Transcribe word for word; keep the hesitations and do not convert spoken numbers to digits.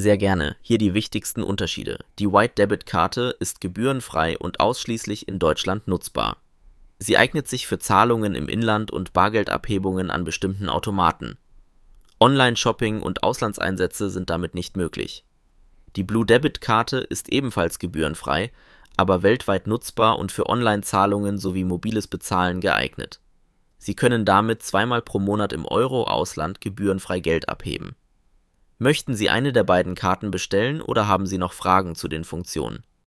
Sehr gerne. Hier die wichtigsten Unterschiede. Die White-Debit-Karte ist gebührenfrei und ausschließlich in Deutschland nutzbar. Sie eignet sich für Zahlungen im Inland und Bargeldabhebungen an bestimmten Automaten. Online-Shopping und Auslandseinsätze sind damit nicht möglich. Die Blue-Debit-Karte ist ebenfalls gebührenfrei, aber weltweit nutzbar und für Online-Zahlungen sowie mobiles Bezahlen geeignet. Sie können damit zweimal pro Monat im Euro-Ausland gebührenfrei Geld abheben. Möchten Sie eine der beiden Karten bestellen oder haben Sie noch Fragen zu den Funktionen?